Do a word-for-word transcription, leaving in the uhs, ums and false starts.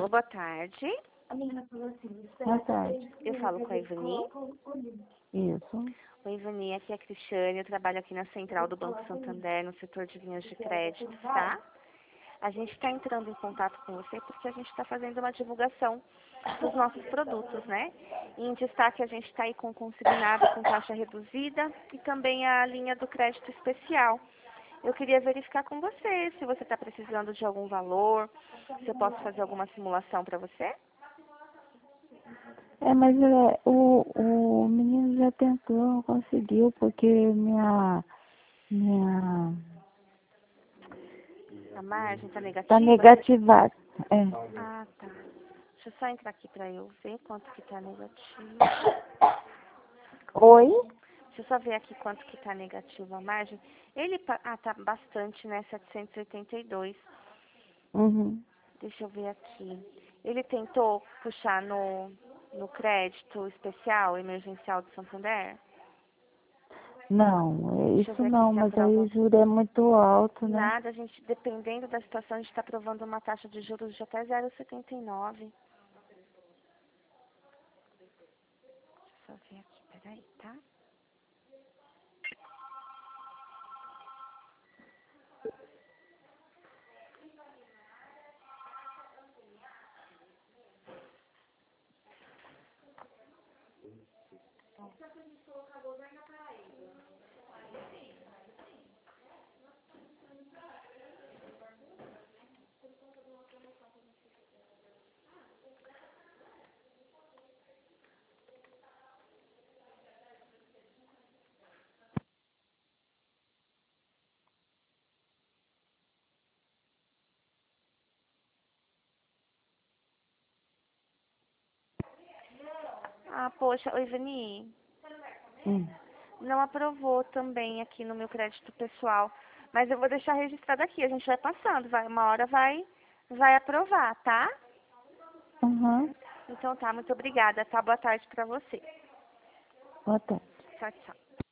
Alô, boa tarde. Boa tarde. Eu falo com a Ivani. Isso. Oi, Ivani, aqui é a Cristiane. Eu trabalho aqui na central do Banco Santander, no setor de linhas de crédito, tá? A gente está entrando em contato com você porque a gente está fazendo uma divulgação dos nossos produtos, né? E em destaque, a gente está aí com consignado com taxa reduzida e também a linha do crédito especial. Eu queria verificar com você se você está precisando de algum valor, se eu posso fazer alguma simulação para você. É, mas é, o, o menino já tentou, não conseguiu, porque minha, minha, A margem está negativa? tá negativada. É. Ah, tá. Deixa eu só entrar aqui para eu ver quanto que está negativo. Oi? Deixa eu só ver aqui quanto que está negativo a margem. Ele, pa- ah, tá bastante, né? setecentos e oitenta e dois. Uhum. Deixa eu ver aqui. Ele tentou puxar no, no crédito especial, emergencial do Santander? Não, é Deixa eu isso ver aqui não, se mas aí o aprova. juro é muito alto, né? Nada, a gente, dependendo da situação, a gente está aprovando uma taxa de juros de até zero vírgula setenta e nove. Deixa eu só ver aqui, peraí, tá? Ah, poxa, oi, Ivani. Hum. Não aprovou também aqui no meu crédito pessoal. Mas eu vou deixar registrado aqui, a gente vai passando, vai, uma hora vai, vai aprovar, tá? Uhum. Então tá, muito obrigada, tá? Boa tarde pra você. Boa tarde. Tchau, tchau.